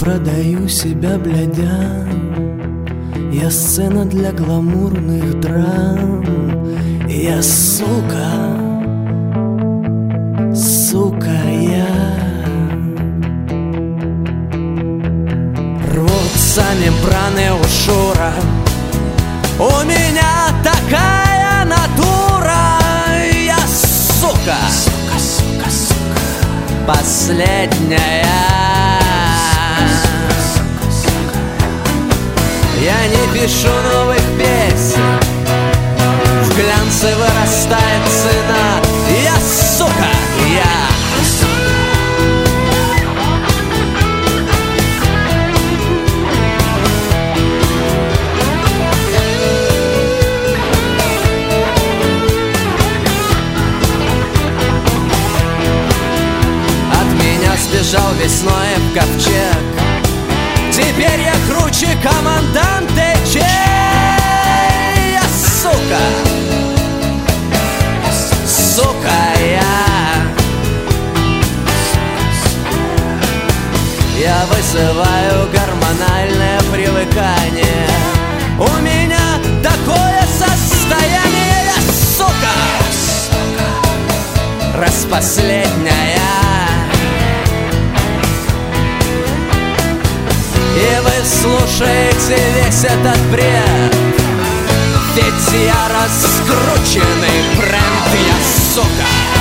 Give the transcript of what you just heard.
продаю себя, блядя. Я сцена для гламурных драм. Я сука, сука, я. Рвутся мембраны у Шура. У меня такая натура. Я сука, сука, сука, сука, последняя. Я не пишу новых песен, в глянце вырастает цена. Я сука, я. Сбежал весной в ковчег. Теперь я круче команданты Че. Я сука, сука, я вызываю гормональное привыкание. У меня такое состояние. Я сука, распоследняя. И вы слушаете весь этот бред, ведь я раскрученный бренд. Я сука.